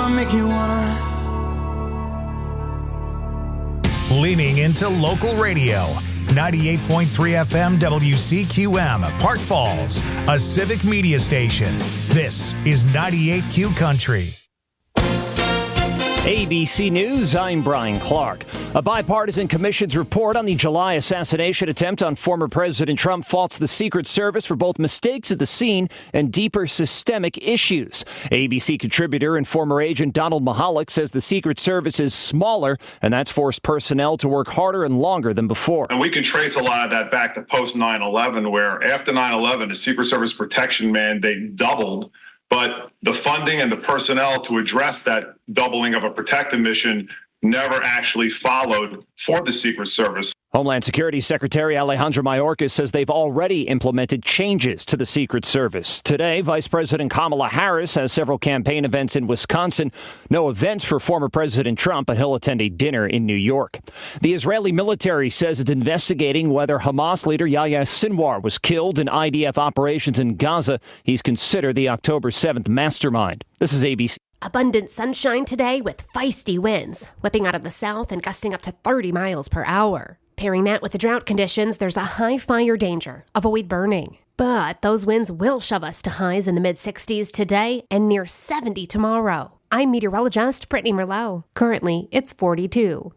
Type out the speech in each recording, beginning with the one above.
I make you wanna. Leaning into local radio. 98.3 FM WCQM, Park Falls, a civic media station. This is 98Q Country. ABC News, I'm Brian Clark. A bipartisan commission's report on the July assassination attempt on former President Trump faults the Secret Service for both mistakes at the scene and deeper systemic issues. ABC contributor and former agent Donald Mahalik says the Secret Service is smaller, and that's forced personnel to work harder and longer than before. And we can trace a lot of that back to post 9/11, where after 9/11, the Secret Service protection mandate doubled. But the funding and the personnel to address that doubling of a protective mission never actually followed for the Secret Service. Homeland Security Secretary Alejandro Mayorkas says they've already implemented changes to the Secret Service. Today, Vice President Kamala Harris has several campaign events in Wisconsin. No events for former President Trump, but he'll attend a dinner in New York. The Israeli military says it's investigating whether Hamas leader Yahya Sinwar was killed in IDF operations in Gaza. He's considered the October 7th mastermind. This is ABC. Abundant sunshine today with feisty winds, whipping out of the south and gusting up to 30 miles per hour. Pairing that with the drought conditions, there's a high fire danger. Avoid burning. But those winds will shove us to highs in the mid-60s today and near 70 tomorrow. I'm meteorologist Brittany Merlot. Currently, it's 42.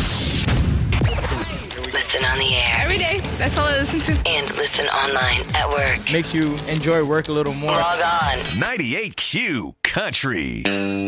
Listen on the air. Every day. That's all I listen to. And listen online at work. Makes you enjoy work a little more. Log on. 98Q Country.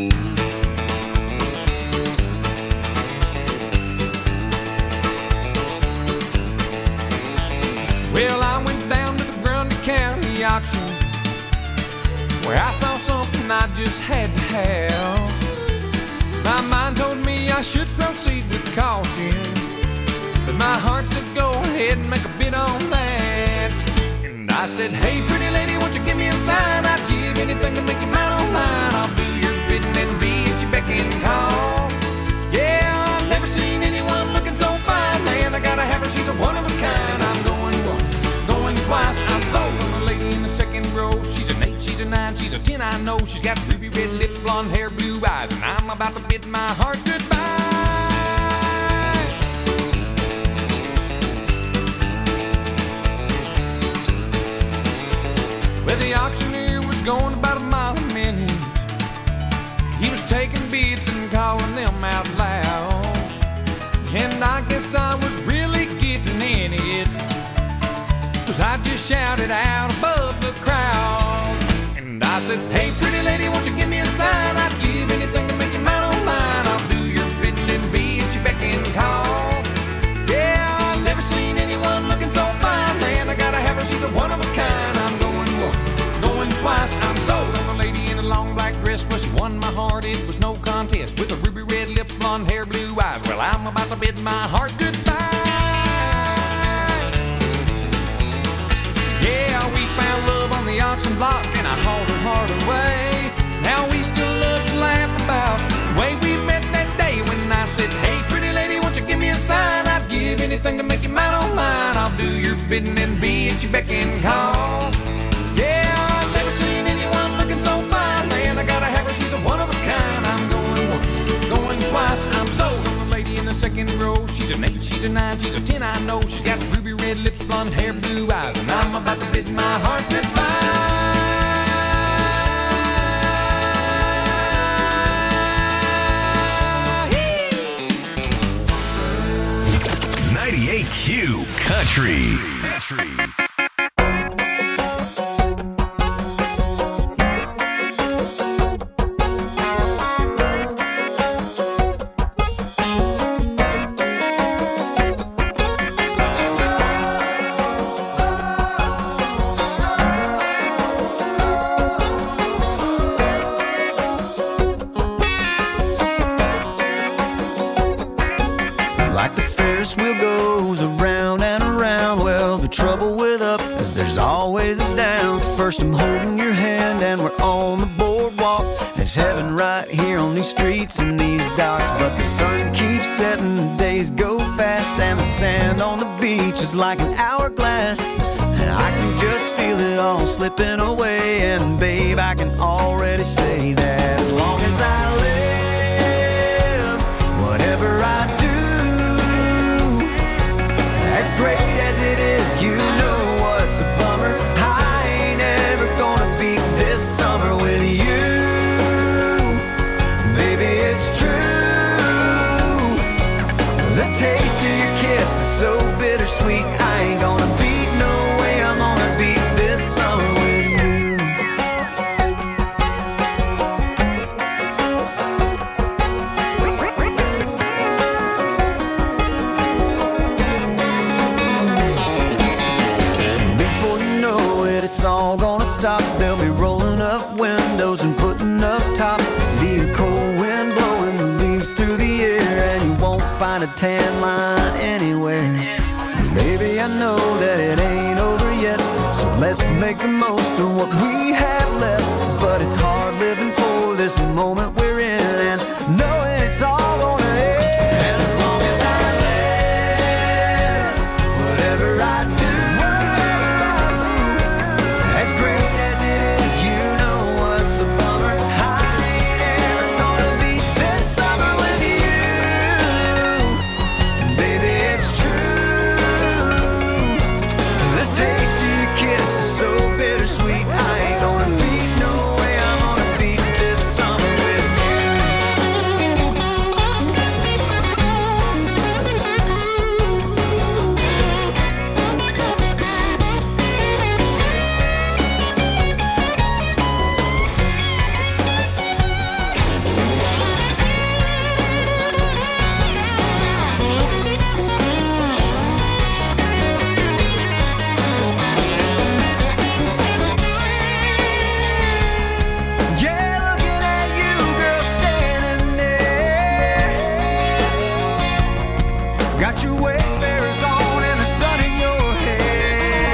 Well, I went down to the Grundy County auction, where I saw something I just had to have. My mind told me I should proceed with caution, but my heart said go ahead and make a bid on that. And I said, hey, pretty lady, won't you give me a sign? I'd give anything to make you mine on mine. I'll do your bidding and be at your beck and call. Yeah, I've never seen anyone looking so fine, man. I gotta have her, she's a one of a kind. I'm going once, going twice. I'm sold on the lady in the second row. She's an 8, she's a 9, she's a 10, I know. She's got ruby red lips, blonde hair, blue eyes, and I'm about to bid my heart goodbye. Well, the auctioneer was going about a mile a minute. He was taking bids and calling them out loud. And I guess I was really getting in it, 'cause I just shouted out above the crowd. And I said, hey, pretty lady, won't you give me a sign? I'd give anything to make you mine on mine. I'll do your bidding and be at your beck and call. Yeah, I've never seen anyone looking so fine, man. I gotta have her, she's a one of a kind. I'm going once, going twice. I'm sold on the lady in a long black dress. Well, she won my heart, it was no contest. With her ruby red lips, blonde hair, blue eyes. Well, I'm about to bid my heart goodbye. Yeah, we found love on the auction block, and I hauled her heart away. Now we still love to laugh about the way we met that day when I said, hey, pretty lady, won't you give me a sign? I'd give anything to make you mine on mine. I'll do your bidding and be at your beck and call. Yeah, I've never seen anyone looking so fine, man. I gotta have her, she's a one of a kind. I'm going once, going twice. I'm sold on the lady in the second row. She's an 8, she's a 9, she's a 10, I know. She's got ruby red lips, blonde hair, blue eyes, and I'm about to bid my heart goodbye. 98Q Country. Like the Ferris wheel goes around and around. Well, the trouble with up is there's always a down. First I'm holding your hand and we're on the boardwalk. There's heaven right here on these streets and these docks. But the sun keeps setting, the days go fast, and the sand on the beach is like an hourglass. And I can just feel it all slipping away. And babe, I can already say that as long as I live, is so bittersweet. I ain't gonna beat, no way I'm gonna beat this summer with you. Before you know it, it's all gonna stop. They'll be rolling up windows and putting up tops. Be a cold wind blowing the leaves through the air, and you won't find a tan line anywhere. Baby, I know that it ain't over yet, so let's make the most of what we have left. But it's hard living for this moment we're in, and knowing it's all gonna end. And as long as I live, whatever I do, as great as it is, you know what's a bummer. I ain't ever gonna beat this summer with you. Baby, it's true. The taste of your kiss is so bittersweet. I ain't gonna beat, no way I'm gonna beat this summer with you. Yeah, looking at you, girl, standing there. Got your Wayfarers on and the sun in your hair.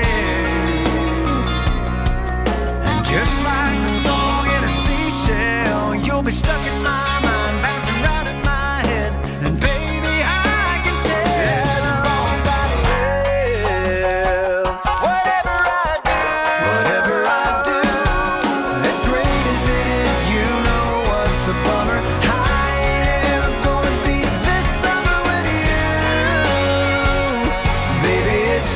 And just like the song in a seashell, you'll be stuck in my mind, bouncing round in my head. And baby, I can tell, as long as I live, whatever I do, as great as it is, you know what's a bummer. I ain't ever gonna beat this summer with you. Baby, it's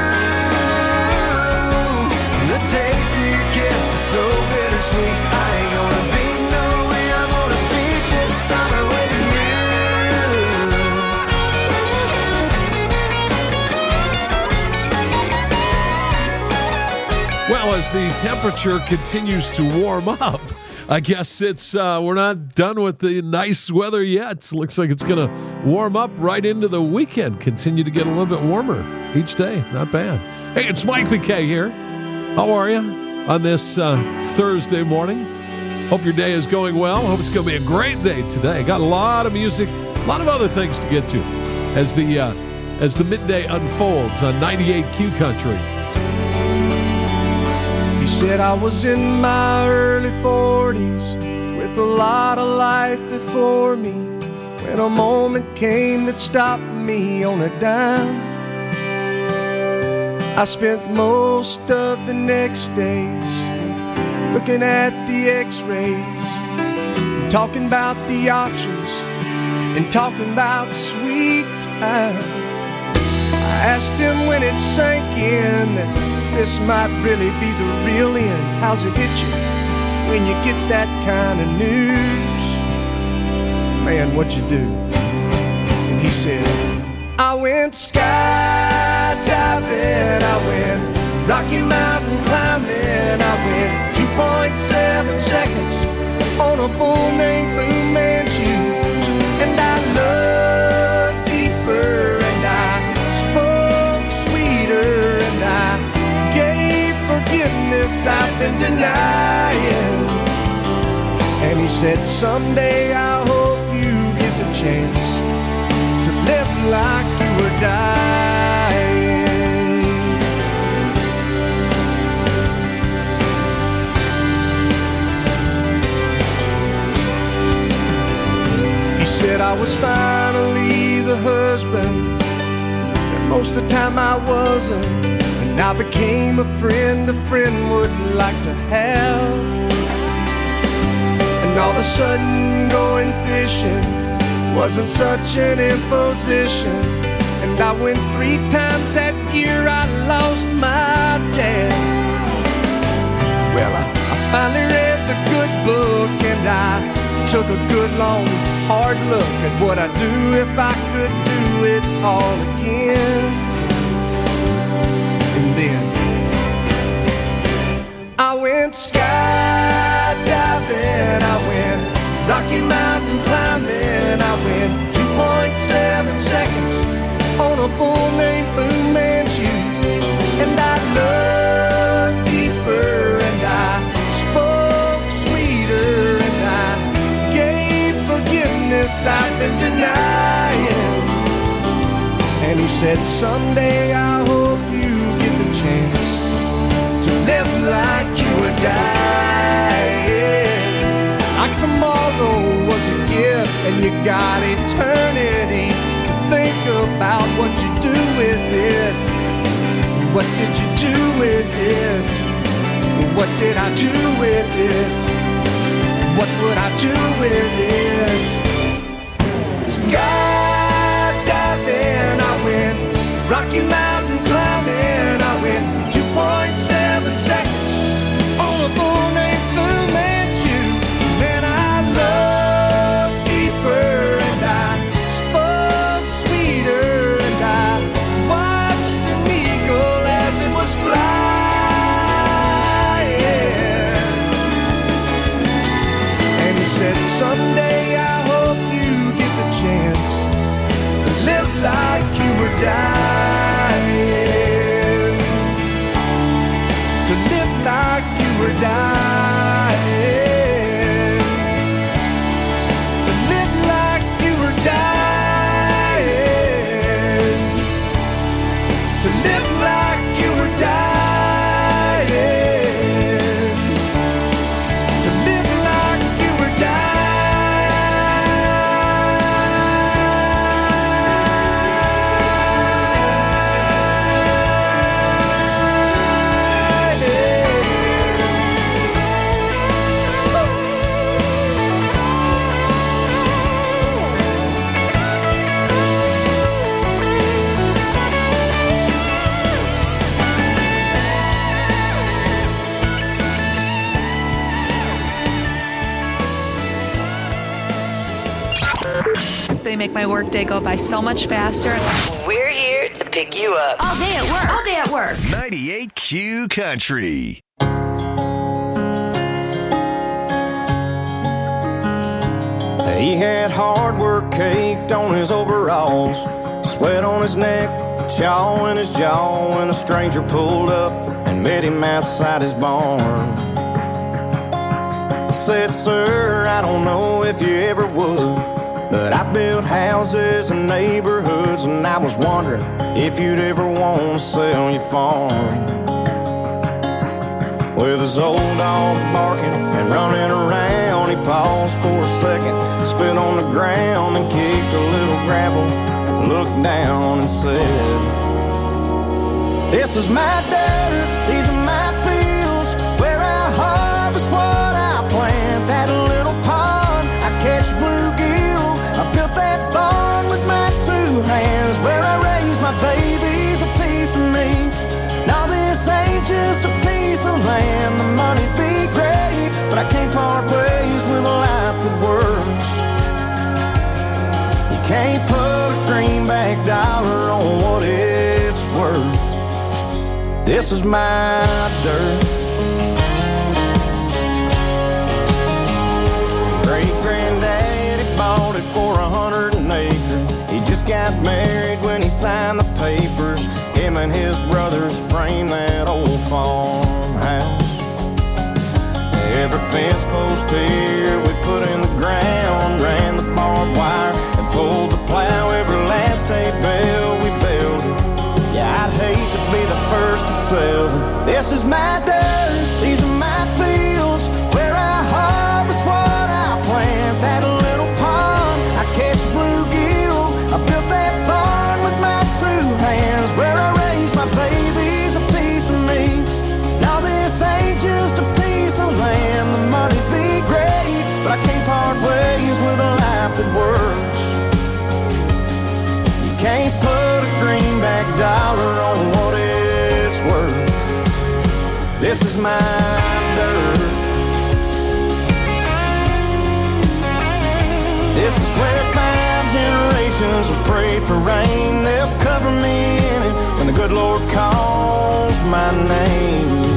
true. The taste of your kiss is so bittersweet. I ain't gonna beat, no way I'm gonna beat this summer with you. Well, as the temperature continues to warm up, I guess it's we're not done with the nice weather yet. Looks like it's going to warm up right into the weekend. Continue to get a little bit warmer each day. Not bad. Hey, it's Mike McKay here. How are you on this Thursday morning? Hope your day is going well. Hope it's going to be a great day today. Got a lot of music, a lot of other things to get to as the midday unfolds on 98Q Country. He said I was in my early 40s with a lot of life before me, when a moment came that stopped me on a dime. I spent most of the next days looking at the x-rays, talking about the options and talking about sweet time. I asked him when it sank in that this might really be the real end. How's it hit you when you get that kind of news? Man, what'd you do? And he said, I went skydiving, I went Rocky Mountain climbing, I went 2.7 seconds on a bull named Fu Manchu. And I loved deeper, and I spoke sweeter, and I gave forgiveness I've been denying. And he said, someday I hope you get the chance to live like you were dying. He said I was finally the husband that most of the time I wasn't, and I became a friend would like to have. And all of a sudden going fishing wasn't such an imposition, and I went 3 times that year. I lost my dad. Well, I finally read the good book, and I took a good long hard look at what I'd do if I could do it all again. And then I went skydiving, I went Rocky Mountain climbing, I went 2.7 seconds on a bull named Fu Manchu. And I looked deeper and I spoke sweeter and I gave forgiveness I've been denying. And he said, someday I hope you get the chance to live like you were dying. Like tomorrow was a gift and you got eternity to think about what you do with it. What did you do with it? What did I do with it? What would I do with it? Skydiving, I went Rocky Mountain climbing, I went 2.7 seconds on a bull named Fu Manchu. Then I looked deeper and I spoke sweeter and I watched an eagle as it was flying. And he said, someday I hope you get the chance to live like you were dying. To live like you were dying. To live like you were dying. To live like you were dying. To live like you were dying. They make my workday go by so much faster. We're here to pick you up. All day at work. All day at work. 98Q Country. He had hard work caked on his overalls, sweat on his neck, chaw in his jaw, when a stranger pulled up and met him outside his barn. Said, sir, I don't know if you ever would, but I built houses and neighborhoods, and I was wondering if you'd ever want to sell your farm. With his old dog barking and running around, he paused for a second, spit on the ground and kicked a little gravel, looked down and said, this is my dirt, these are my fields, where I harvest what I plant. That little pond, I catch bluegill, I built that barn with my two hands, where I raise my babies, a piece of me. Now this ain't just a piece of land, the money'd be great, but I can't part ways with a life that works. You can't put a greenback dollar on what it's worth. This is my dirt. Great-granddaddy bought it for 100 an acre. He just got married when he signed the papers. Him and his brothers framed that old farmhouse. Every fence post here we put in the ground, ran the barbed wire and pulled the plow. Every last hay bale we builded. Yeah, I'd hate to be the first to sell it. This is my dirt, these are my fields, where I harvest what I plant. That little pond, I catch bluegill, I built that barn with my two hands, where I raise my babies, a piece of me. Now this ain't just a piece of land, the money'd be great, but I can't part ways with a life that works. You can't put a greenback dollar on what it's worth. This is my dirt. This is where 5 generations have prayed for rain. They'll cover me in it when the good Lord calls my name.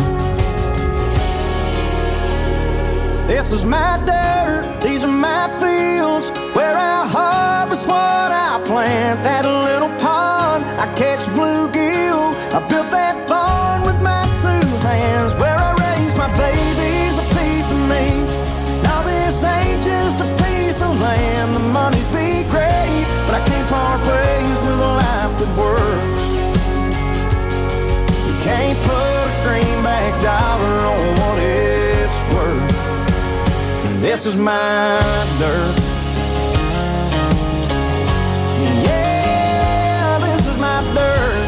This is my dirt, these are my fields, where I harvest what I plant. That little pond, I catch bluegill. I built that barn with my 2 hands, where I raise my babies, a piece of me. Now this ain't just a piece of land. The money be great, but I can't part ways with a life that works. You can't put a greenback dollar on what it's worth. This is my dirt. Yeah, this is my dirt.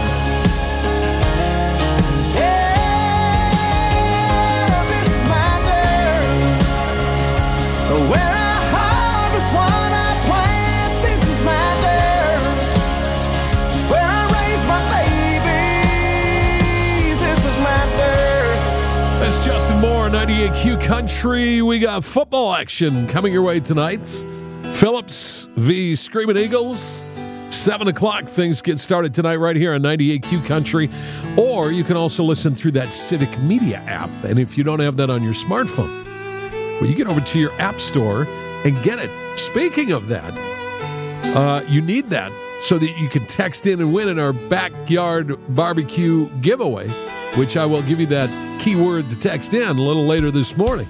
Yeah, this is my dirt. Where I harvest what I plant. This is my dirt. Where I raise my babies. This is my dirt. That's Justin Moore, 98Q Country. We got football action coming your way tonight. Phillips v. Screaming Eagles. 7 o'clock. Things get started tonight right here on 98Q Country. Or you can also listen through that Civic Media app. And if you don't have that on your smartphone, well, you get over to your app store and get it. Speaking of that, you need that so that you can text in and win in our backyard barbecue giveaway, which I will give you that keyword to text in a little later this morning.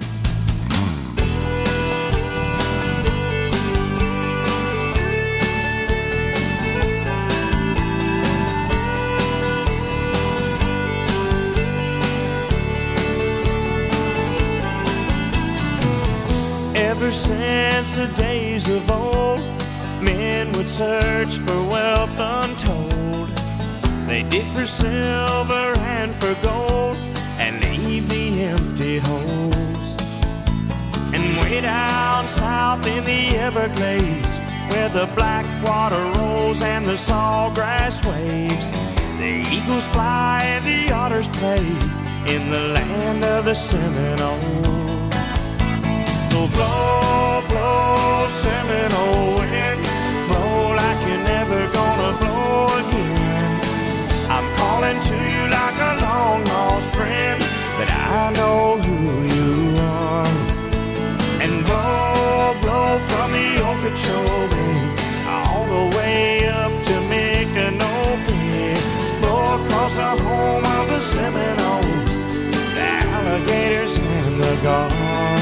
Ever since the days of old, men would search for wealth untold. They dig for silver and for gold and leave the empty holes. And way down south in the Everglades, where the black water rolls and the sawgrass waves, the eagles fly and the otters play in the land of the Seminole. So blow, blow, Seminole wind, blow like you're never gonna blow again. I'm calling to you like a long-lost friend, but I know who you are. And blow, blow from the Okeechobee all the way up to Micanopy. Blow across the home of the Seminoles, the alligators and the gulls.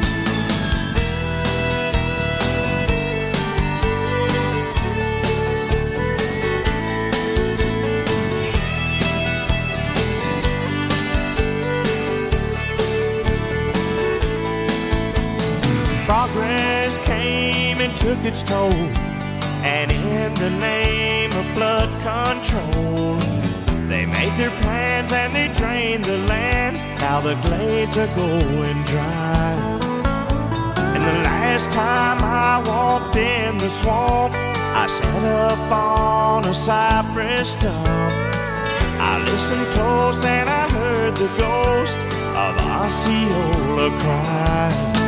Progress came and took its toll, and in the name of flood control, they made their plans and they drained the land. Now the glades are going dry. And the last time I walked in the swamp, I sat up on a cypress stump. I listened close and I heard the ghost of Osceola cry.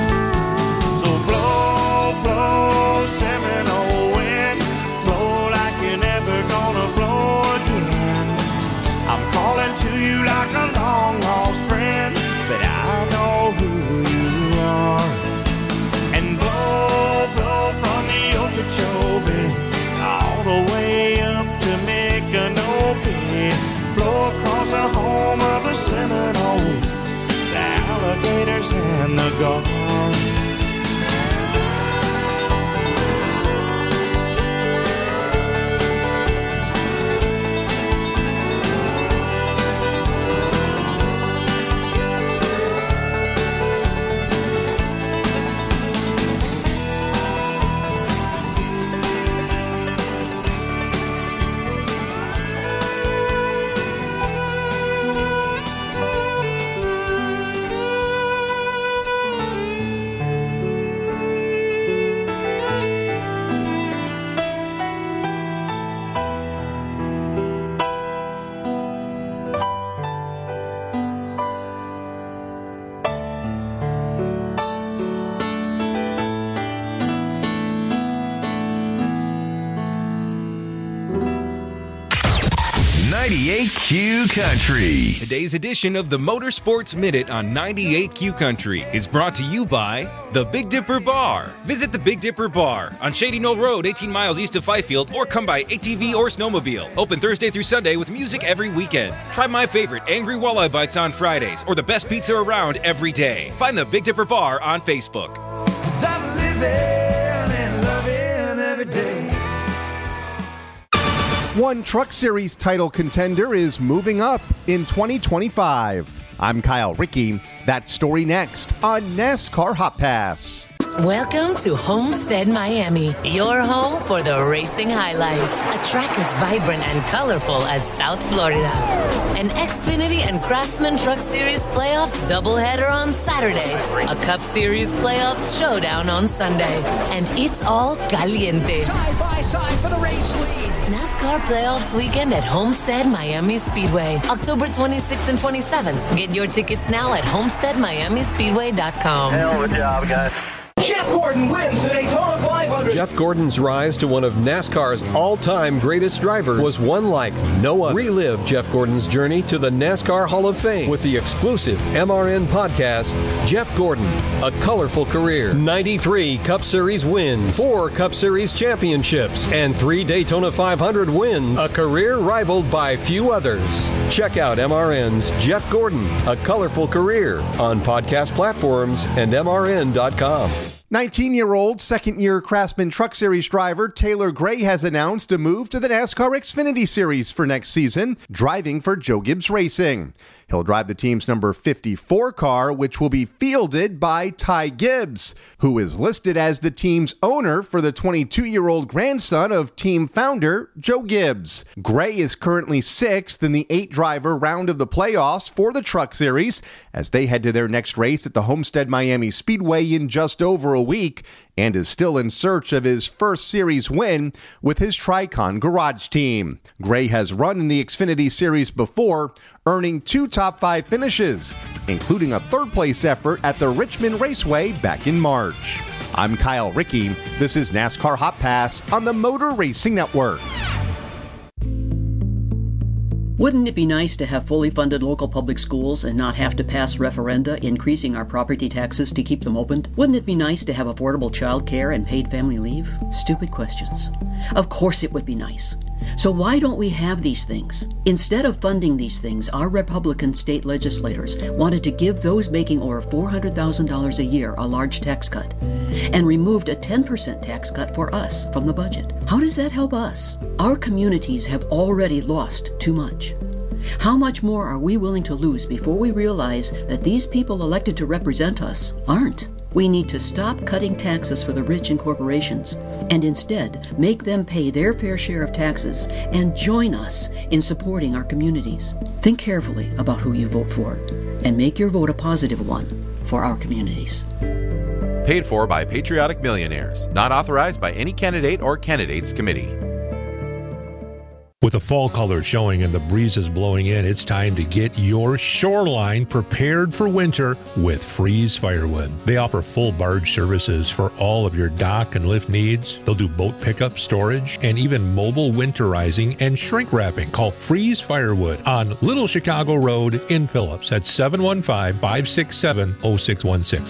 Blow, blow, Seminole wind, blow like you're never gonna blow again. I'm calling to you like a long-lost friend, but I know who you are. And blow, blow from the Okeechobee all the way up to Micanopy. Blow across the home of the Seminoles, the alligators and the gulls. 98Q Country. Today's edition of the Motorsports Minute on 98Q Country is brought to you by the Big Dipper Bar. Visit the Big Dipper Bar on Shady Knoll Road, 18 miles east of Fifield, or come by ATV or snowmobile. Open Thursday through Sunday with music every weekend. Try my favorite Angry Walleye Bites on Fridays or the best pizza around every day. Find the Big Dipper Bar on Facebook. 'Cause I'm living and loving every day. One Truck Series title contender is moving up in 2025. I'm Kyle Rickey. That story next on NASCAR Hot Pass. Welcome to Homestead, Miami, your home for the racing high life. A track as vibrant and colorful as South Florida. An Xfinity and Craftsman Truck Series playoffs doubleheader on Saturday. A Cup Series playoffs showdown on Sunday. And it's all caliente. Side by side for the race lead. NASCAR playoffs weekend at Homestead Miami Speedway, October 26th and 27th. Get your tickets now at homesteadmiamispeedway.com. Hell of a job, guys. Jeff Gordon wins the Daytona 500. Jeff Gordon's rise to one of NASCAR's all-time greatest drivers was one like no other. Relive Jeff Gordon's journey to the NASCAR Hall of Fame with the exclusive MRN podcast, Jeff Gordon, A Colorful Career. 93 Cup Series wins, 4 Cup Series championships, and 3 Daytona 500 wins. A career rivaled by few others. Check out MRN's Jeff Gordon, A Colorful Career on podcast platforms and MRN.com. 19-year-old second-year Craftsman Truck Series driver Taylor Gray has announced a move to the NASCAR Xfinity Series for next season, driving for Joe Gibbs Racing. He'll drive the team's number 54 car, which will be fielded by Ty Gibbs, who is listed as the team's owner for the 22-year-old grandson of team founder Joe Gibbs. Gray is currently 6th in the 8-driver round of the playoffs for the Truck Series as they head to their next race at the Homestead Miami Speedway in just over a week, and is still in search of his first series win with his Tricon Garage team. Gray has run in the Xfinity Series before, earning 2 top 5 finishes, including a third-place effort at the Richmond Raceway back in March. I'm Kyle Rickey. This is NASCAR Hot Pass on the Motor Racing Network. Wouldn't it be nice to have fully funded local public schools and not have to pass referenda increasing our property taxes to keep them open? Wouldn't it be nice to have affordable child care and paid family leave? Stupid questions. Of course it would be nice. So why don't we have these things? Instead of funding these things, our Republican state legislators wanted to give those making over $400,000 a year a large tax cut and removed a 10% tax cut for us from the budget. How does that help us? Our communities have already lost too much. How much more are we willing to lose before we realize that these people elected to represent us aren't? We need to stop cutting taxes for the rich and corporations and instead make them pay their fair share of taxes and join us in supporting our communities. Think carefully about who you vote for and make your vote a positive one for our communities. Paid for by Patriotic Millionaires. Not authorized by any candidate or candidates committee. With the fall colors showing and the breezes blowing in, it's time to get your shoreline prepared for winter with Freeze Firewood. They offer full barge services for all of your dock and lift needs. They'll do boat pickup, storage, and even mobile winterizing and shrink wrapping. Call Freeze Firewood on Little Chicago Road in Phillips at 715-567-0616.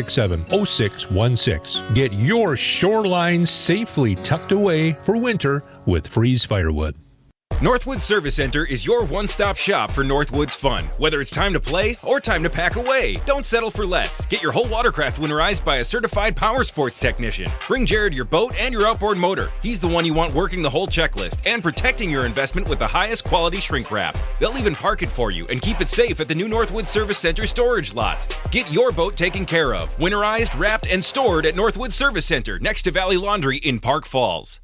567-0616. Get your shoreline safely tucked away for winter with Freeze Firewood. Northwoods Service Center is your one-stop shop for Northwoods fun. Whether it's time to play or time to pack away, don't settle for less. Get your whole watercraft winterized by a certified power sports technician. Bring Jared your boat and your outboard motor. He's the one you want working the whole checklist and protecting your investment with the highest quality shrink wrap. They'll even park it for you and keep it safe at the new Northwoods Service Center storage lot. Get your boat taken care of, winterized, wrapped, and stored at Northwoods Service Center next to Valley Laundry in Park Falls.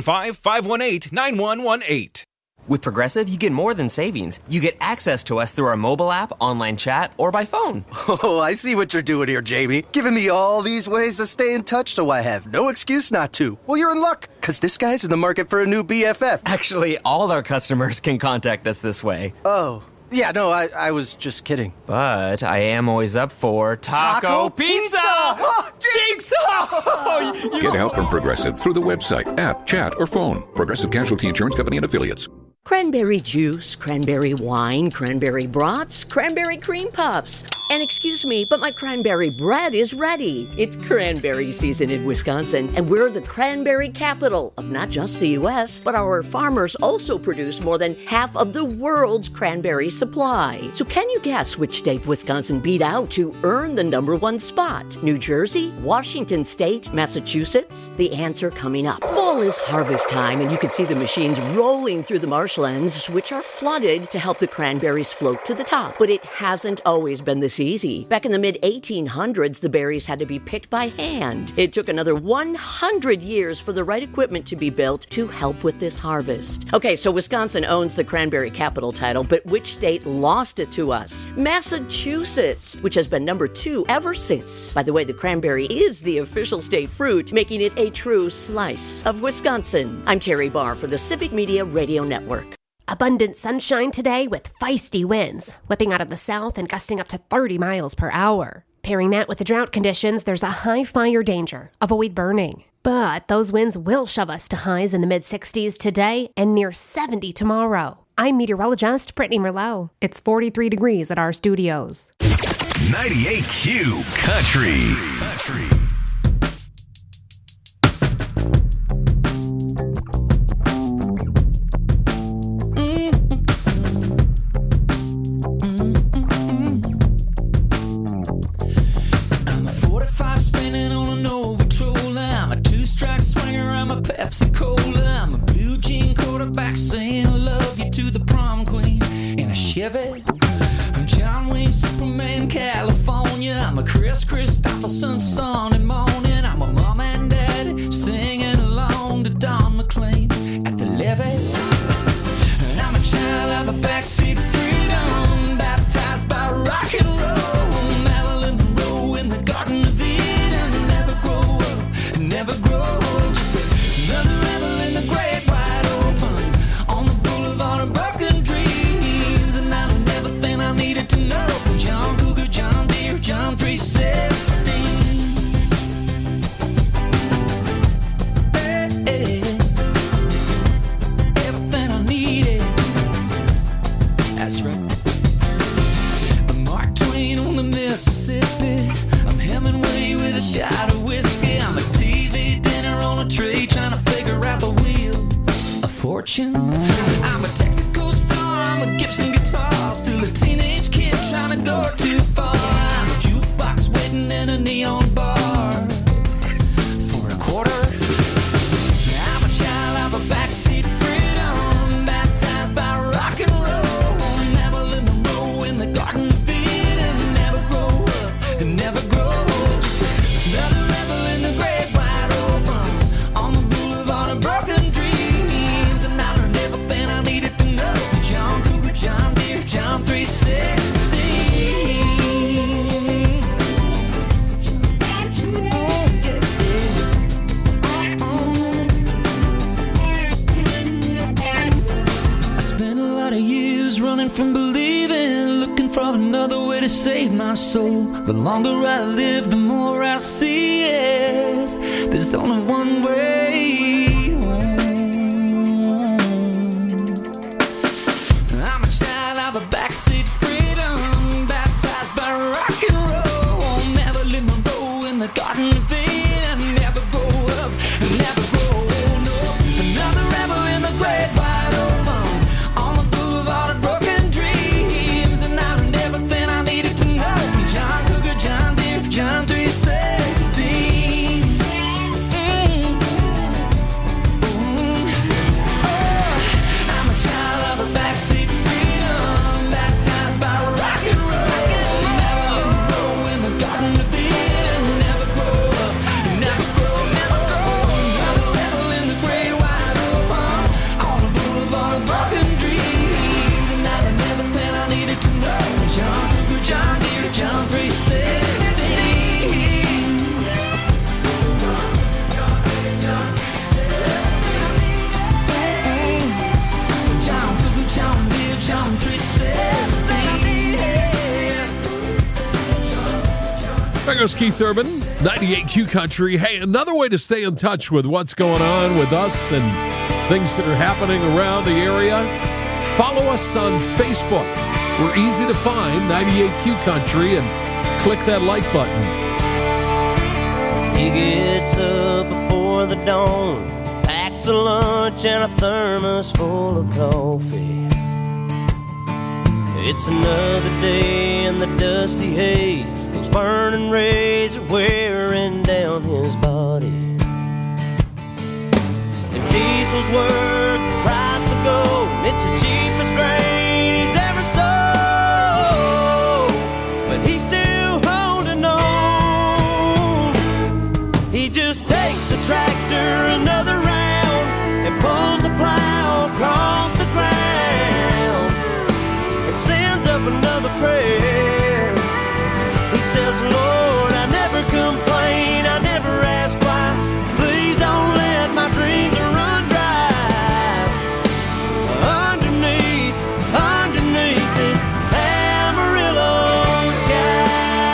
715-518-9118. With Progressive, you get more than savings. You get access to us through our mobile app, online chat, or by phone. Oh, I see what you're doing here, Jamie. Giving me all these ways to stay in touch so I have no excuse not to. Well, you're in luck, because this guy's in the market for a new BFF. Actually, all our customers can contact us this way. Oh, yeah, no, I was just kidding. But I am always up for Taco Pizza! Jigsaw! Get help from Progressive through the website, app, chat, or phone. Progressive Casualty Insurance Company and Affiliates. Cranberry juice, cranberry wine, cranberry brats, cranberry cream puffs. And excuse me, but my cranberry bread is ready. It's cranberry season in Wisconsin, and we're the cranberry capital of not just the U.S., but our farmers also produce more than half of the world's cranberry supply. So can you guess which state Wisconsin beat out to earn the #1 spot? New Jersey, Washington State, Massachusetts? The answer coming up. Fall is harvest time, and you can see the machines rolling through the marshlands, which are flooded to help the cranberries float to the top. But it hasn't always been this easy. Back in the mid-1800s, the berries had to be picked by hand. It took another 100 years for the right equipment to be built to help with this harvest. Okay, so Wisconsin owns the cranberry capital title, but which state lost it to us? Massachusetts, which has been #2 ever since. By the way, the cranberry is the official state fruit, making it a true slice of Wisconsin. I'm Terry Barr for the Civic Media Radio Network. Abundant sunshine today with feisty winds, whipping out of the south and gusting up to 30 miles per hour. Pairing that with the drought conditions, there's a high fire danger. Avoid burning. But those winds will shove us to highs in the mid-60s today and near 70 tomorrow. I'm meteorologist Brittany Merlot. It's 43 degrees at our studios. 98Q Country. Pepsi Cola, I'm a blue jean quarterback saying I love you to the prom queen in a Chevy. I'm John Wayne, Superman, California. I'm a Chris Christopherson Sunday morning. I'm a mom and dad singing along to Don McLean at the levee. And I'm a child of a backseat freedom, baptized by rock and roll. Marilyn Monroe in the Garden of Eden. Never grow up, never grow up. John 3:16. Hey, everything I needed. That's right. I'm Mark Twain on the Mississippi. I'm Hemingway with a shot of whiskey. I'm a TV dinner on a tray trying to figure out the wheel of fortune. I'm a Texaco star. I'm a Gibson guitar. Still a teenage kid trying to go too far. In a neon bar for a quarter. I'm a child of a backseat freedom, baptized by rock and roll. Marilyn Monroe in the Garden of Eden. Never grow up, never grow old. Just another rebel in the great wide open on the boulevard of broken dreams. And I learned everything I needed to know. John Cougar, John Deere, John 3:16. Running from believing, looking for another way to save my soul. The longer I live, the more I see it. There's only one way home. I'm a child of a backseat freedom, baptized by rock and roll. Marilyn Monroe in the Garden of Eden. Never grow up, never grow old. No, another rebel in the great wide open on the boulevard of broken dreams. And I learned everything I needed to know from John Cougar, John Deere, John 3:16. I'm a child of a backseat freedom, baptized by rock and roll. Marilyn Monroe in the Garden of Eden. Never grow up, never grow, never grow. Another level in the great wide open on the boulevard of broken dreams. And I learned everything I needed to know. John Cougar, John Deere, John 3:16. John Cougar, John Deere, John 3:16. There goes Keith Urban, 98Q Country. Hey, another way to stay in touch with what's going on with us and things that are happening around the area. Follow us on Facebook. We're easy to find, 98Q Country, and click that like button. He gets up before the dawn, packs a lunch and a thermos full of coffee. It's another day in the dusty haze. Those burning rays are wearing down his body. If diesel's worth the price of gold, it's the cheapest grain he's ever sold. But he's still holding on. He just takes the tractor another round and pulls a plow across the ground and sends up another prayer. He says, Lord, I never complain, I never ask why. Please don't let my dreams run dry. Underneath this Amarillo sky.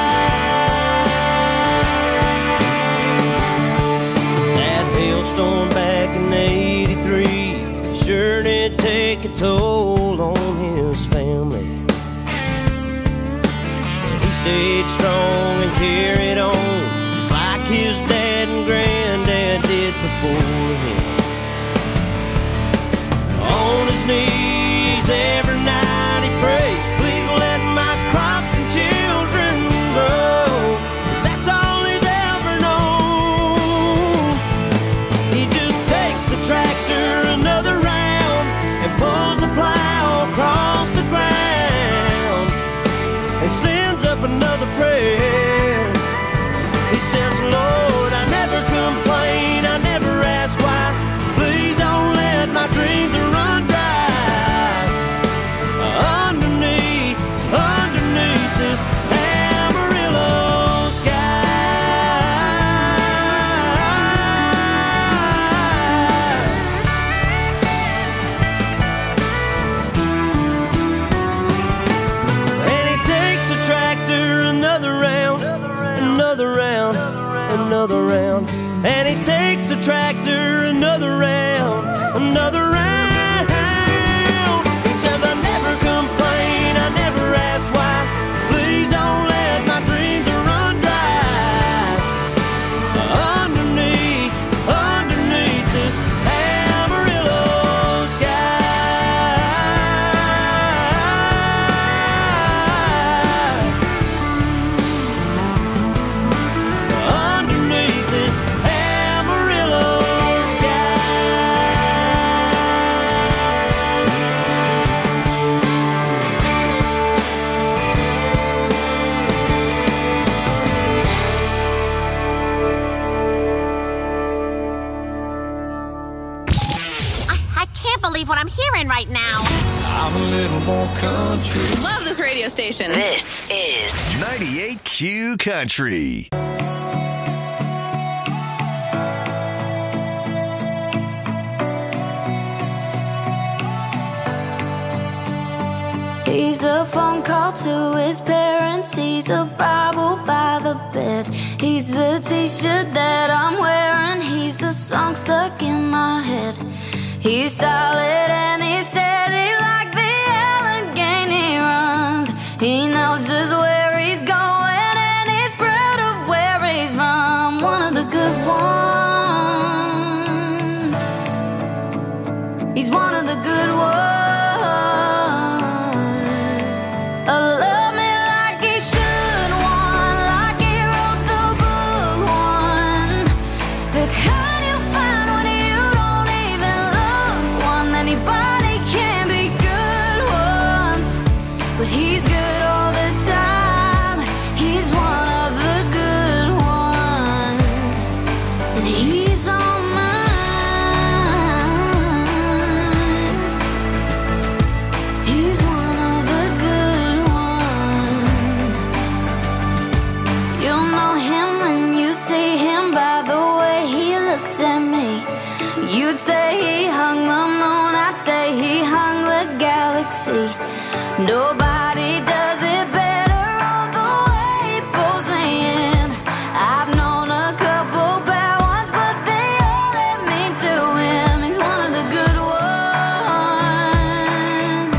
That hailstorm back in '83 sure did take a toll on his family. He stayed strong and carried on, just like his dad and granddad did before him. On his knees every night he prays, please let my crops and children grow, 'cause that's all he's ever known. He just takes the tractor another round and pulls the plow across the ground and sends up another prayer. He says, Lord, I never complain, I never ask why. Please don't let my dreams run dry. Underneath this Amarillo sky. And he takes the tractor another round, another round, another round. And he takes the tractor another round, another round. He says, I never complain, I never ask why. Please don't let my dreams run dry. Underneath this Amarillo sky. Underneath this Amarillo sky. I can't believe what I'm hearing right now. I'm a little more country. Love this radio station. This is 98Q Country. He's a phone call to his parents. He's a Bible by the bed. He's the t-shirt that I'm wearing. He's a song stuck in my head. He's solid and he's steady like the Allegheny runs. He knows just where he's going and he's proud of where he's from. One of the good ones. He's one of the good ones. Love me like he should, one like he wrote the book, one the kind you find when you don't even look, one anybody can be good ones, but he's good all the time. He's one of the good ones, and he's on mine. He's one of the good ones. You'll know him when you see him by the way he looks at me. You'd say he hung the moon, I'd say he hung the galaxy. Nobody does it better, oh, the way he pulls me in. I've known a couple bad ones, but they all led me to him. He's one of the good ones.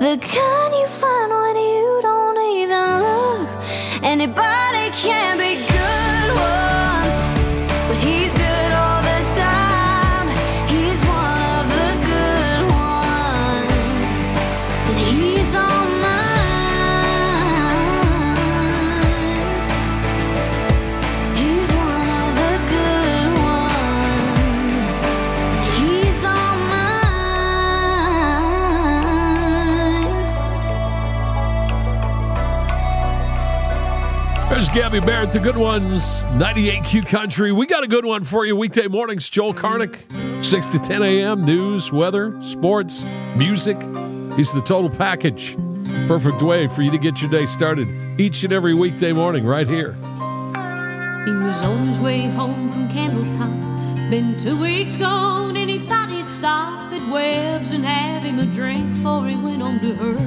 the kind you find when you don't even look. Anybody can be good once, but he's good all the time. He's one of the good ones, and he's on mine. He's one of the good ones, he's on mine. There's Gabby Barrett, the good ones, 98Q Country. We got a good one for you weekday mornings. Joel Karnick, 6 to 10 a.m. News, weather, sports, music. He's the total package. Perfect way for you to get your day started each and every weekday morning right here. He was on his way home from Candletop. Been 2 weeks gone and he thought he'd stop at Webb's and have him a drink before he went on to her.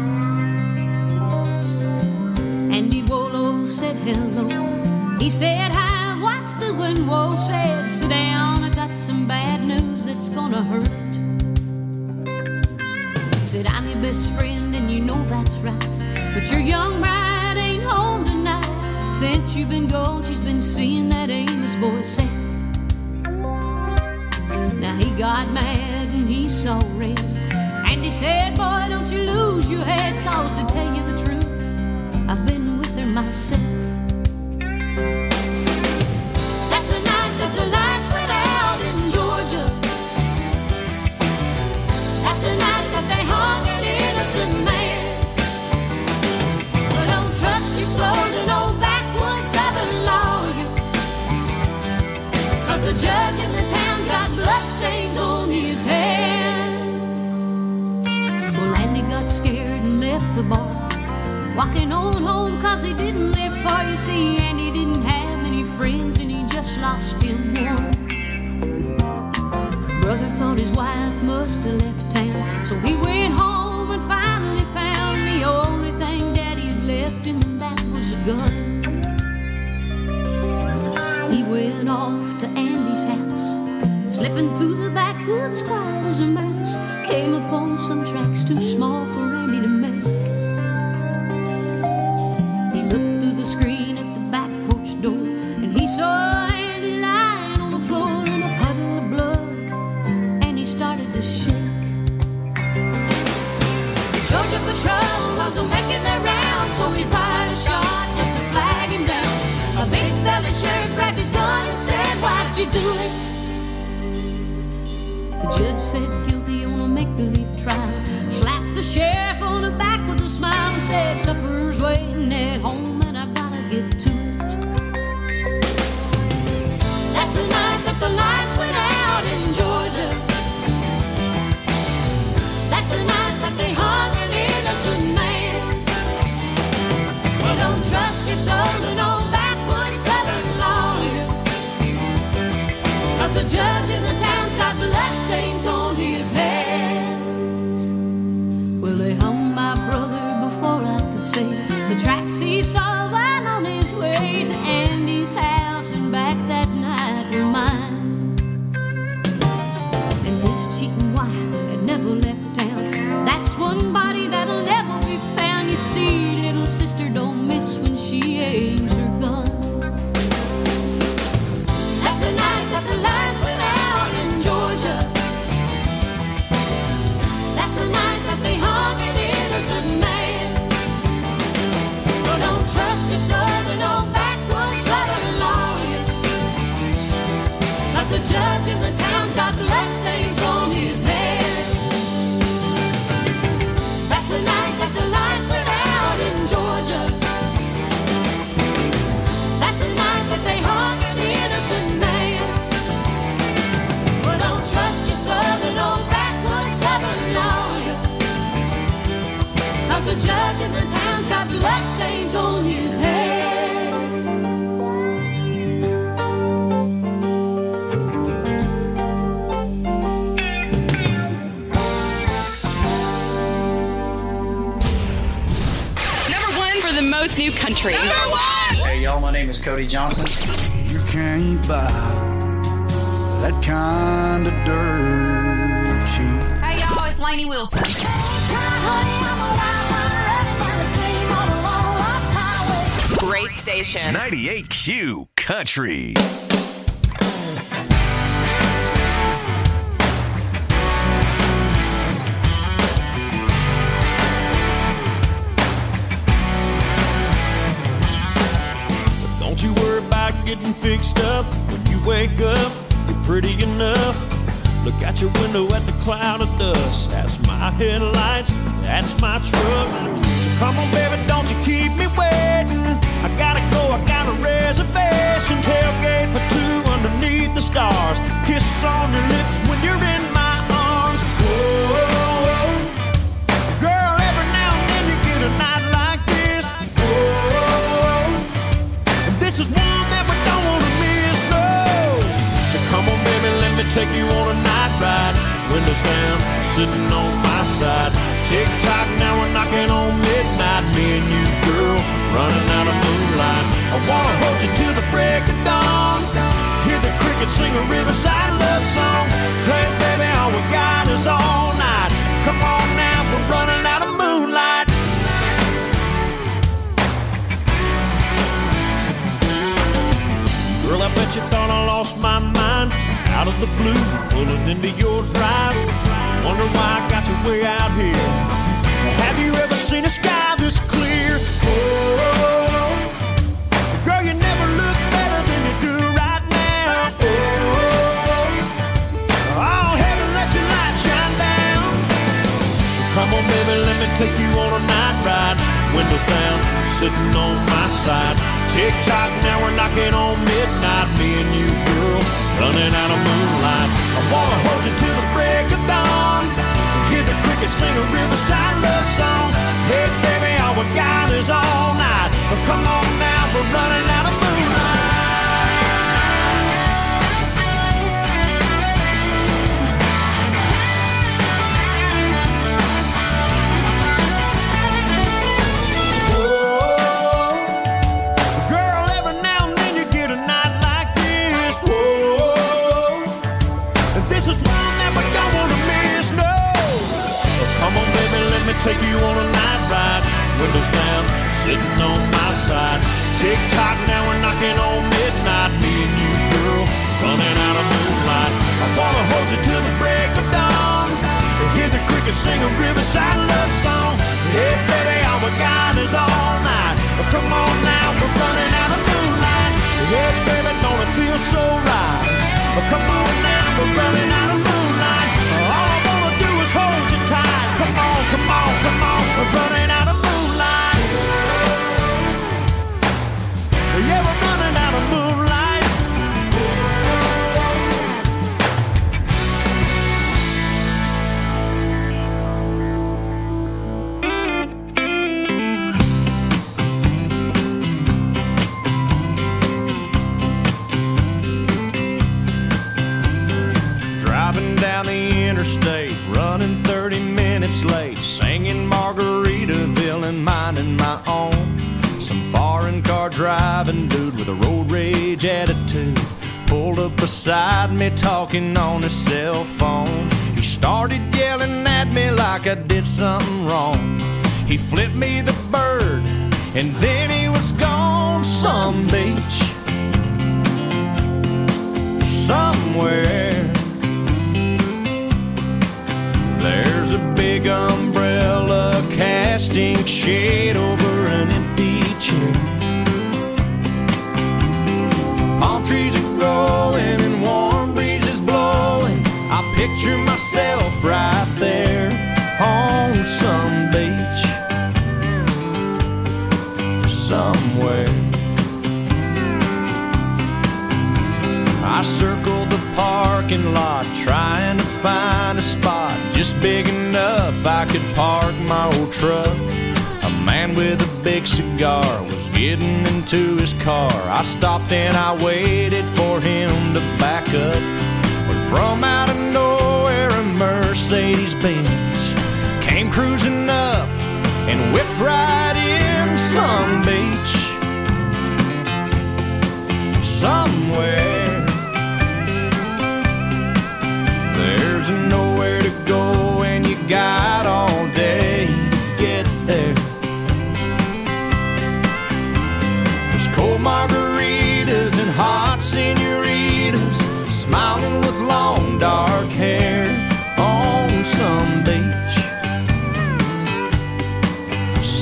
Andy Wolo said hello. He said hi, what's doing? Whoa said sit down, I got some bad news that's gonna hurt. Said I'm your best friend and you know that's right, but your young bride ain't home tonight. Since you've been gone she's been seeing that Amos boy Seth. Now he got mad and he saw red, and he said, boy, don't you lose your head, cause to tell you the truth, I've been with her myself. That's the night that the lights went out in Georgia. That's the night that they hung an innocent man. But don't trust your soul to no backwoods southern lawyer, cause the judge in the town's got bloodstains on his hand. Well, Andy got scared and left the bar, walking on home cause he didn't live far. You see, Andy didn't have many friends and he just lost him one. Brother thought his wife must have left town, so he went home and finally found the only thing Daddy had left him, and that was a gun. He went off to Andy's house, slipping through the backwoods quiet as a mouse. Came upon some tracks too small for Andy to make. He looked through the screen at the back porch door, and he saw Andy lying on the floor in a puddle of blood, and he started to shake. The Georgia patrol wasn't making their round, so he fired a shot just to flag him down. A big-bellied sheriff grabbed his gun and said, why'd you do it? The judge said guilty on a make-believe trial, slapped the sheriff on the back with a smile and said, supper's waiting at home and I gotta get to it. That's the night that the lights went out in Georgia. That's the night that they hung an innocent man. Well, don't trust your soul to no backwoods southern lawyer, cause the judge in the town's got bloodstains on his hands. Well, they hung my brother before I could say the tracks he saw while on his way to Andy's house and back that night were mine. And his cheating wife had never left town. That's one body that'll never be found. You see, little sister don't miss when she aims her gun. That's the night that the lights went out in Georgia. That's the night that they hung an innocent man. Well, don't trust your soul to no backwoods southern lawyer, cause the judge in the town's got bloodstains on his head. That's the night that the lights went out in Georgia. That's the night that they hung an innocent man. Well, don't trust your soul to no backwoods southern lawyer, cause the judge in the town's got bloodstains on his hands. Number one for the most new country. Number one! Hey, y'all, my name is Cody Johnson. You can't buy that kind of dirt cheap. Hey, y'all, it's Lainey Wilson. Great station. 98Q Country. Don't you worry about getting fixed up. When you wake up, you're pretty enough. Look out your window at the cloud of dust. That's my headlights, that's my truck. So come on, baby, don't you keep me waiting. I gotta go, I got a reservation. Tailgate for two underneath the stars. Kiss on your lips when you're in my arms. Whoa, girl, every now and then you get a night like this. Whoa, and this is one that we don't wanna miss, no. So come on, baby, let me take you on a night ride. Windows down, sitting on my side. Tick-tock, now we're knocking on midnight. Me and you, girl, running out of moonlight. I wanna hold you till the break of dawn. Hear the crickets sing a riverside love song. Hey, baby, all we got is all night. Come on now, we're running out of moonlight. Girl, I bet you thought I lost my mind. Out of the blue, pulling into your drive. Wonder why I got you way out here. Have you ever seen a sky this clear? Oh, girl, you never look better than you do right now. Oh, heaven, let your light shine down. Come on, baby, let me take you on a night ride. Windows down, sitting on my side. Tick-tock, now we're knocking on midnight. Me and you, girl, running out of moonlight. I wanna hold you till the break of dawn. Hear the crickets sing a riverside love song. Hey, baby, all we got is all night. Come on now, we're running out of moonlight. Take you on a night ride, windows down, sitting on my side. Tick-tock, now we're knocking on midnight. Me and you, girl, running out of moonlight. I wanna hold you till the break of dawn. Hear the crickets sing a riverside love song. Hey, baby, all we got is all night. Come on now, we're running out of moonlight. Hey, baby, don't it feel so right? Come on now, we're running out of moonlight. All I wanna do is hold you tight. Come on, come on, come on, we're running out of moonlight. Yeah, we're running out of moonlight. Driving down the interstate, running 30 minutes late, singing Margaritaville and minding my own. Some foreign car driving dude with a road rage attitude pulled up beside me talking on his cell phone. He started yelling at me like I did something wrong. He flipped me the bird and then he was gone. Some beach somewhere, there's a big umbrella casting shade over an empty chair. Palm trees are growing and warm breezes blowing. I picture myself right there on some beach somewhere. I circled the parking lot trying to find a spot just big enough I could park my old truck. A man with a big cigar was getting into his car. I stopped and I waited for him to back up. When from out of nowhere a Mercedes-Benz came cruising up and whipped right in. Some beach somewhere, there's nowhere to go and you got all day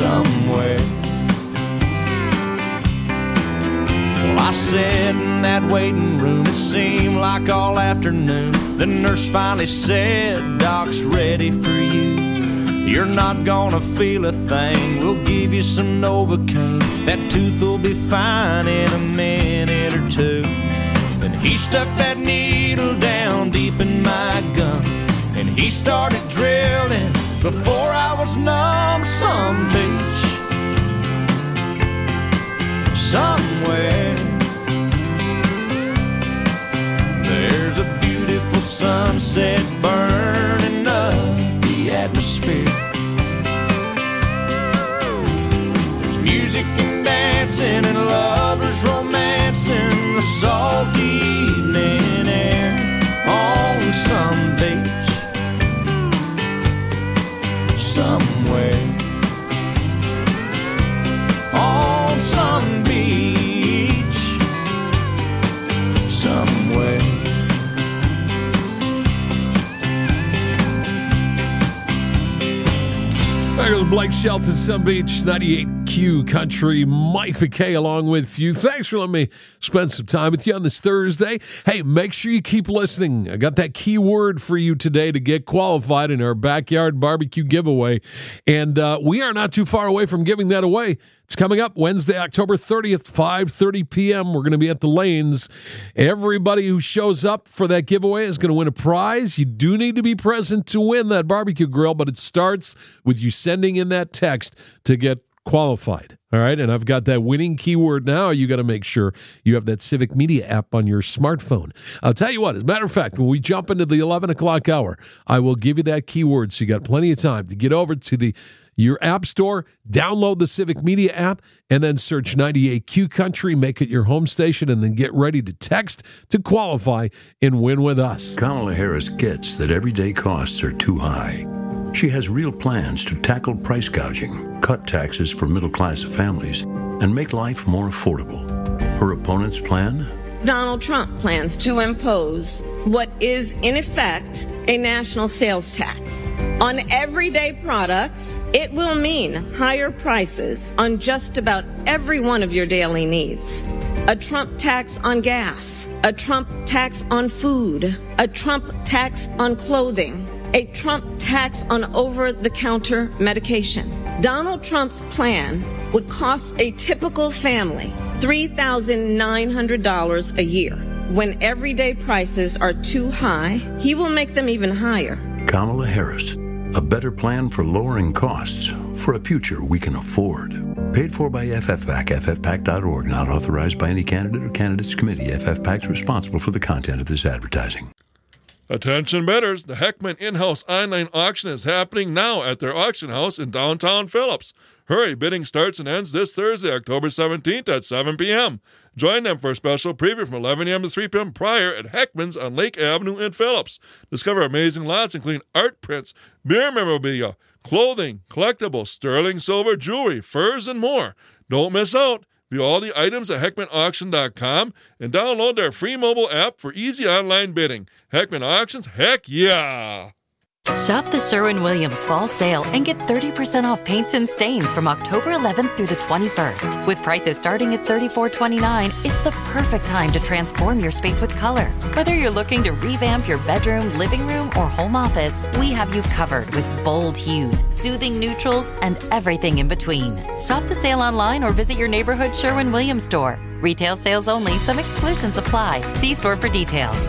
somewhere. Well, I sat in that waiting room, it seemed like all afternoon. The nurse finally said, Doc's ready for you. You're not gonna feel a thing, we'll give you some Novocaine. That tooth will be fine in a minute or two. Then he stuck that needle down deep in my gum, and he started drilling before I was numb. Some beach somewhere, there's a beautiful sunset burning up the atmosphere. There's music and dancing and lovers romancing the salty evening air on some beach somewhere. On some beach somewhere. Back with Blake Shelton, Sun Beach, 98Q Country. Mike McKay along with you. Thanks for letting me spend some time with you on this Thursday. Hey, make sure you keep listening. I got that keyword for you today to get qualified in our backyard barbecue giveaway. And we are not too far away from giving that away. It's coming up Wednesday, October 30th, 5:30 p.m. We're going to be at the Lanes. Everybody who shows up for that giveaway is going to win a prize. You do need to be present to win that barbecue grill, but it starts with you sending in that text to get qualified. All right, and I've got that winning keyword now. You got to make sure you have that Civic Media app on your smartphone. I'll tell you what, as a matter of fact, when we jump into the 11 o'clock hour, I will give you that keyword so you got plenty of time to get over to your app store, download the Civic Media app, and then search 98Q Country, make it your home station, and then get ready to text to qualify and win with us. Kamala Harris gets that everyday costs are too high. She has real plans to tackle price gouging, cut taxes for middle-class families, and make life more affordable. Her opponent's plan? Donald Trump plans to impose what is, in effect, a national sales tax. On everyday products, it will mean higher prices on just about every one of your daily needs. A Trump tax on gas, a Trump tax on food, a Trump tax on clothing, a Trump tax on over-the-counter medication. Donald Trump's plan would cost a typical family $3,900 a year. When everyday prices are too high, he will make them even higher. Kamala Harris, a better plan for lowering costs for a future we can afford. Paid for by FFPAC, ffpac.org, not authorized by any candidate or candidates committee. FFPAC's responsible for the content of this advertising. Attention bidders, the Heckman in-house online auction is happening now at their auction house in downtown Phillips. Hurry, bidding starts and ends this Thursday, October 17th at 7 p.m. Join them for a special preview from 11 a.m. to 3 p.m. prior at Heckman's on Lake Avenue in Phillips. Discover amazing lots including art prints, beer memorabilia, clothing, collectibles, sterling silver jewelry, furs, and more. Don't miss out. View all the items at HeckmanAuction.com and download their free mobile app for easy online bidding. Heckman Auctions, heck yeah! Shop the Sherwin-Williams Fall Sale and get 30% off paints and stains from October 11th through the 21st. With prices starting at $34.29, it's the perfect time to transform your space with color. Whether you're looking to revamp your bedroom, living room, or home office, we have you covered with bold hues, soothing neutrals, and everything in between. Shop the sale online or visit your neighborhood Sherwin-Williams store. Retail sales only. Some exclusions apply. See store for details.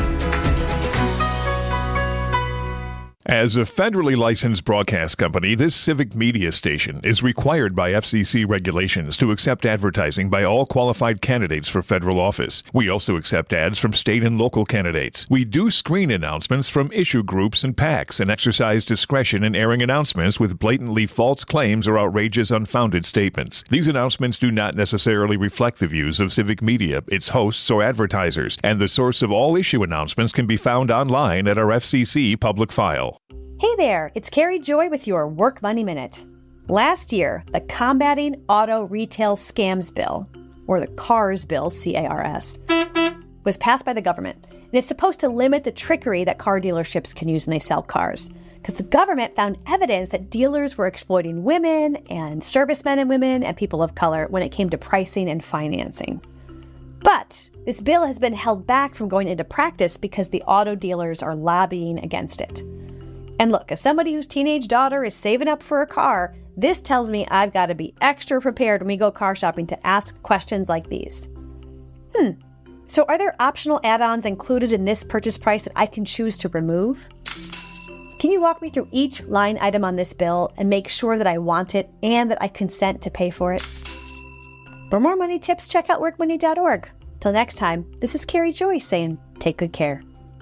As a federally licensed broadcast company, this Civic Media station is required by FCC regulations to accept advertising by all qualified candidates for federal office. We also accept ads from state and local candidates. We do screen announcements from issue groups and PACs and exercise discretion in airing announcements with blatantly false claims or outrageous unfounded statements. These announcements do not necessarily reflect the views of Civic Media, its hosts, or advertisers, and the source of all issue announcements can be found online at our FCC public file. Hey there, it's Carrie Joy with your Work Money Minute. Last year, the Combating Auto Retail Scams Bill, or the CARS Bill, C-A-R-S, was passed by the government, and it's supposed to limit the trickery that car dealerships can use when they sell cars. because the government found evidence that dealers were exploiting women and servicemen and women and people of color when it came to pricing and financing. But this bill has been held back from going into practice because the auto dealers are lobbying against it. And look, as somebody whose teenage daughter is saving up for a car, this tells me I've got to be extra prepared when we go car shopping to ask questions like these. So are there optional add-ons included in this purchase price that I can choose to remove? Can you walk me through each line item on this bill and make sure that I want it and that I consent to pay for it? For more money tips, check out workmoney.org. Till next time, this is Carrie Joy saying, take good care.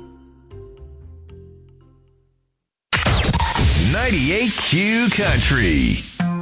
98Q Country.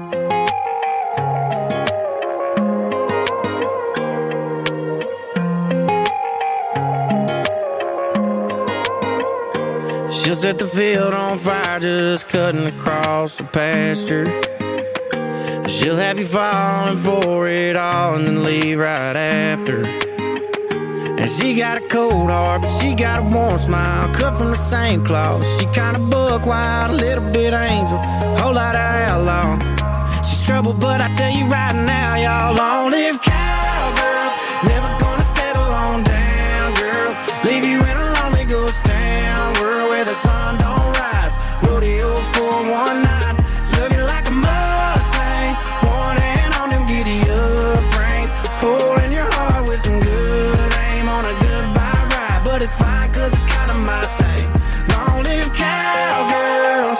She'll set the field on fire just cutting across the pasture. She'll have you falling for it all and then leave right after. And she got a cold heart, but she got a warm smile, cut from the same cloth. She kinda buck wild, a little bit angel, whole lot of outlaw. She's trouble, but I tell you right now, y'all, long live cowgirls. Never gonna settle on down, girls. Leave you in a lonely ghost town, world where the sun don't rise. Rodeo for one night, love you like a Mustang. One hand on them giddy up reins, hole in your heart with some good aim on a goodbye ride. But it's fine, cause it's kinda my thing. Long live cowgirls.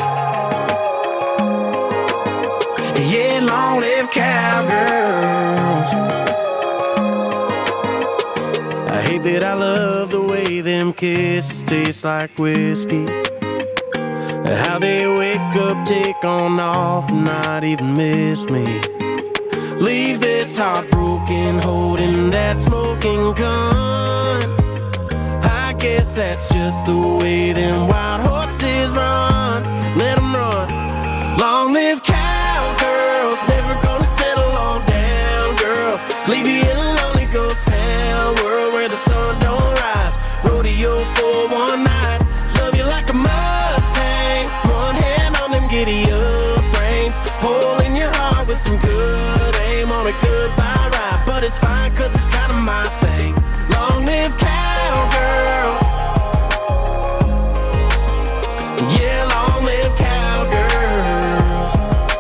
Yeah, long live cowgirls. I hate that I love the way them kisses taste like whiskey. How they wake up, take on off, and not even miss me. Leave this heartbroken, holding that smoking gun. I guess that's just the way them wild horses run. Let them run. Long live cowgirls, never gonna settle on down, girls. Leave you in a lonely ghost town, world where the sun don't rise. Rodeo for one night, love you like a Mustang. One hand on them giddy up reins, hole in your heart with some good aim on a goodbye ride. But it's fine, cause it's kinda my thing. Long live cowgirls. Yeah, long live cowgirls.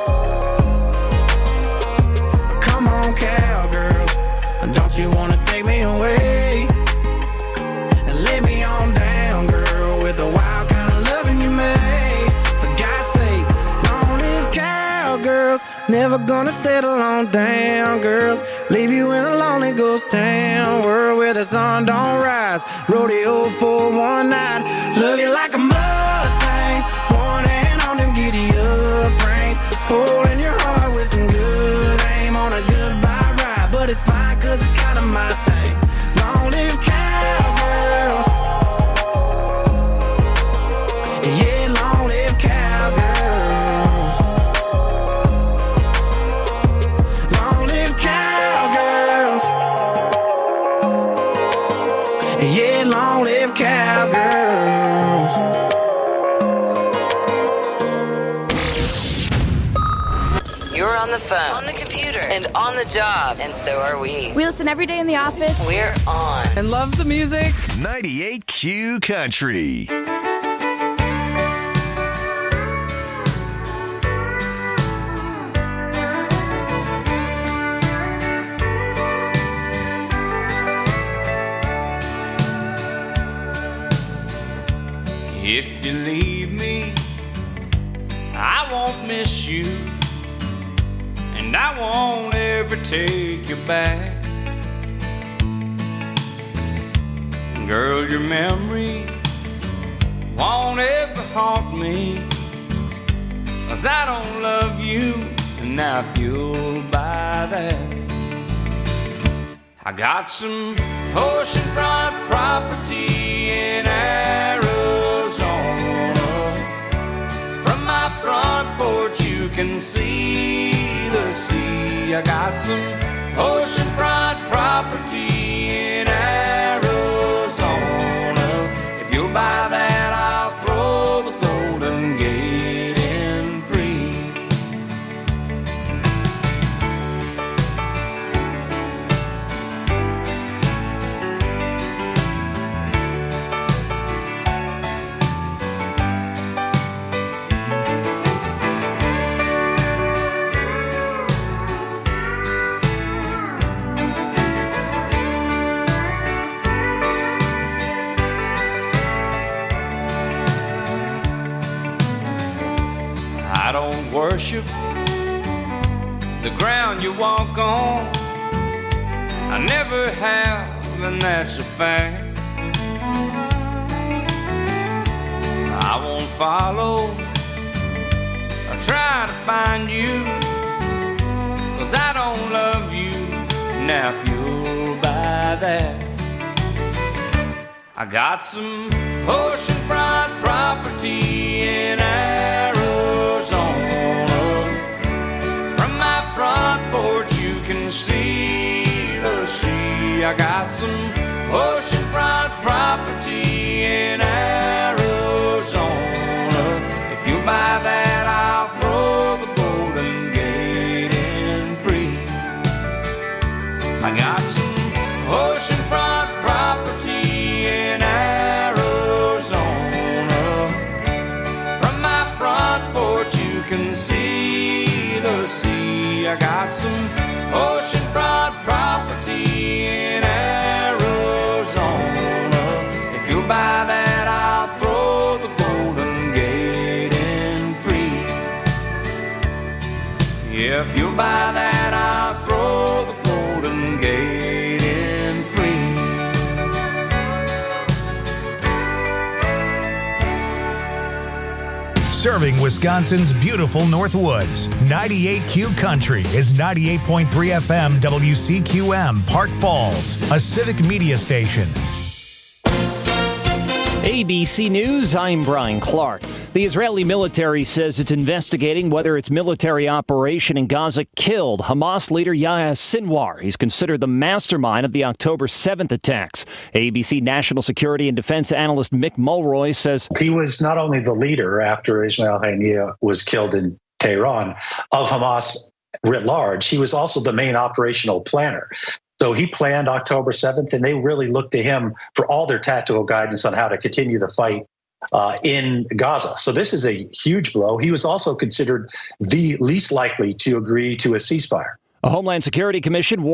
Come on, cowgirls, don't you wanna take me away and lay me on down, girl, with the wild kind of loving you made. For God's sake, long live cowgirls. Never gonna settle on down, girls. Leave you in a lonely ghost town, world where the sun don't rise. Rodeo for one night, love you like a Mustang. One hand on them giddy up reins, hole in your heart with some good aim on a goodbye ride. But it's fine, cause it's kinda my thing. Long live cowgirls. Yeah, long live cowgirls. Long live cowgirls. Yeah, long live cowgirls. You're on the phone, on the computer, and on the job, and so are we. We listen every day in the office. We're on. And love the music. 98Q Country. If you leave me, I won't miss you, and I won't ever take you back. Girl, your memory won't ever haunt me, 'cause I don't love you, and I feel by that. I got some oceanfront property in Arizona. From my front porch you can see the sea. I got some oceanfront property in Arizona. If you'll buy that, I'll throw the Golden Gate worship the ground you walk on. I never have, and that's a fact. I won't follow or try to find you, 'cause I don't love you. Now if you'll buy that, I got some oceanfront property in Arizona. From my front porch you can see the sea. I got some oceanfront property in Arizona. If you buy that, I'll throw the Golden Gate in free. I got some oceanfront property in Arizona. From my front porch you can see the sea. I got some oceanfront property in Arizona. If you buy that, I'll throw the Golden Gate in free. Yeah, if you buy that, I'll throw the Golden Gate in free. Serving Wisconsin's beautiful North Woods. 98Q Country is 98.3 FM WCQM, Park Falls, a civic media station. ABC News, I'm Brian Clark. The Israeli military says it's investigating whether its military operation in Gaza killed Hamas leader Yahya Sinwar. He's considered the mastermind of the October 7th attacks. ABC national security and defense analyst Mick Mulroy says he was not only the leader after Ismail Haniyeh was killed in Tehran of Hamas writ large, he was also the main operational planner. So he planned October 7th, and they really looked to him for all their tactical guidance on how to continue the fight in Gaza. So this is a huge blow. He was also considered the least likely to agree to a ceasefire. a Homeland Security Commission